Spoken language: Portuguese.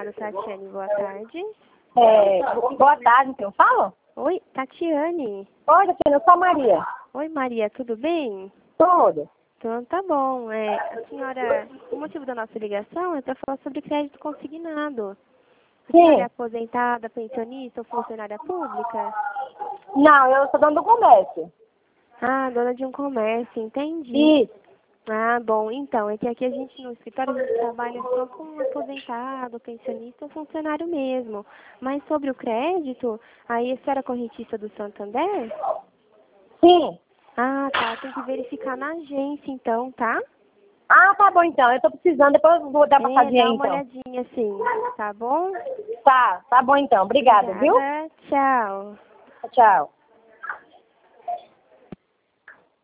falando, Tatiane, boa tarde. Boa tarde, então fala? Oi, Tatiane. Oi, Tatiane, eu sou a Maria. Oi, Maria, tudo bem? Tudo. Então tá bom. A senhora, o motivo da nossa ligação é para falar sobre crédito consignado. A senhora é aposentada, pensionista ou funcionária pública? Não, eu sou dona do comércio. Ah, dona de um comércio, entendi. Isso. Ah, bom, então, é que aqui a gente no escritório a gente trabalha só com aposentado, pensionista ou funcionário mesmo. Mas sobre o crédito, aí a senhora é correntista do Santander? Sim. Ah, tá, tem que verificar na agência então, tá? Ah, tá bom então. Eu tô precisando, depois eu vou dar passadinha Dá aí uma então. olhadinha assim, tá bom? Tá bom então. Obrigada, viu? Obrigada, tchau. Tchau.